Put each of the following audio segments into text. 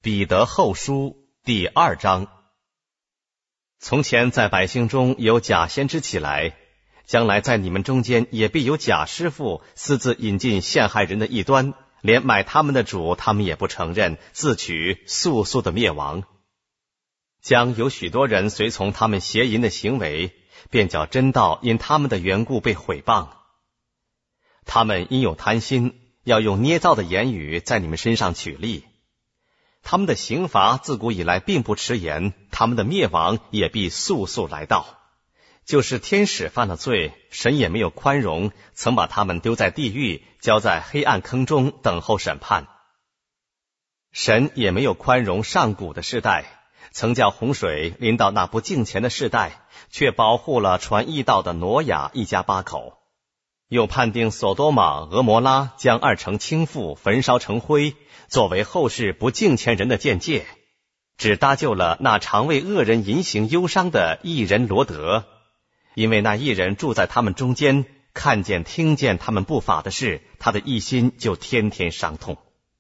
彼得后书第2章。从前在百姓中有假先知起来，将来在你们中间也必有假师傅，私自引进陷害人的异端，连买他们的主他们也不承认，自取速速的灭亡。将有许多人随从他们邪淫的行为，便叫真道因他们的缘故被毁谤。他们因有贪心，要用捏造的言语在你们身上取利。他们的刑罚自古以来并不迟延，他们的灭亡也必速速来到。就是天使犯了罪，神也没有宽容，曾把他们丢在地狱，交在黑暗坑中等候审判。神也没有宽容上古的世代，曾叫洪水临到那不敬虔的世代，却保护了传义道的挪亚一家8口。又判定所多玛、俄摩拉将2城倾覆，焚烧成灰，作为后世不敬虔人的鉴戒，只搭救了那常为恶人淫行忧伤的义人罗德，因为那义人住在他们中间，看见听见他们不法的事，他的一心就天天伤痛。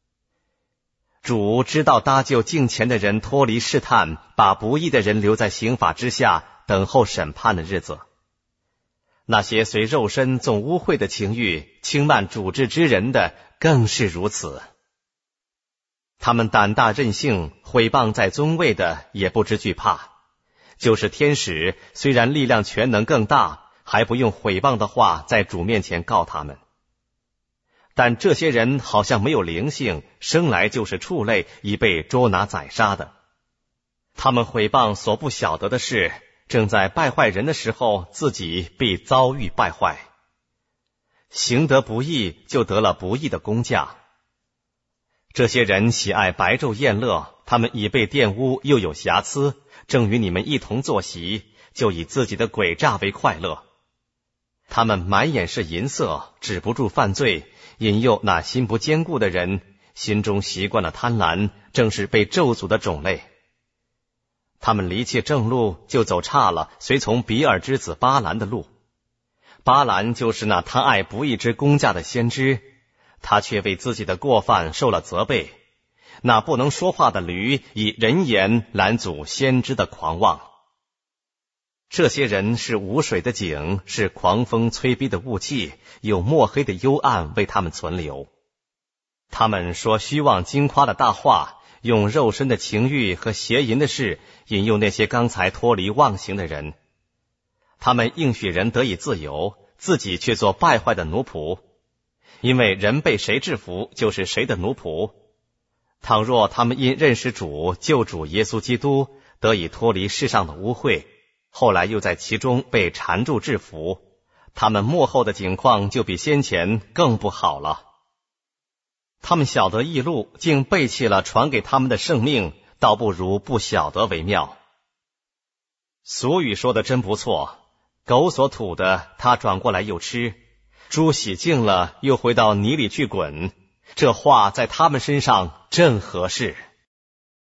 主知道搭救敬虔的人脱离试探，把不义的人留在刑罚之下，等候审判的日子。那些随肉身纵污秽的情欲，轻慢主治之人的，更是如此。他们胆大任性，毁谤在尊位的，也不知惧怕。就是天使，虽然力量全能更大，还不用毁谤的话在主面前告他们。但这些人好像没有灵性，生来就是畜类，已被捉拿宰杀的。他们毁谤所不晓得的事，正在败坏人的时候，自己必遭遇败坏。行得不义，就得了不义的工价。这些人喜爱白昼宴乐，他们已被玷污，又有瑕疵，正与你们一同坐席，就以自己的诡诈为快乐。他们满眼是淫色，止不住犯罪，引诱那心不坚固的人，心中习惯了贪婪，正是被咒诅的种类。他们离弃正路，就走岔了，随从比尔之子巴兰的路。巴兰就是那贪爱不义之工价的先知，他却为自己的过犯受了责备。那不能说话的驴，以人言拦阻先知的狂妄。这些人是无水的井，是狂风催逼的雾气，有墨黑的幽暗为他们存留。他们说虚妄惊夸的大话，用肉身的情欲和邪淫的事引诱那些刚才脱离妄行的人。他们应许人得以自由，自己却做败坏的奴仆。因为人被谁制服，就是谁的奴仆。倘若他们因认识主救主耶稣基督，得以脱离世上的污秽，后来又在其中被缠住制服，他们末后的景况就比先前更不好了。他们晓得义路，竟背弃了传给他们的圣命，倒不如不晓得为妙。俗语说的真不错，狗所吐的，它转过来又吃；猪洗净了，又回到泥里去滚。这话在他们身上正合适。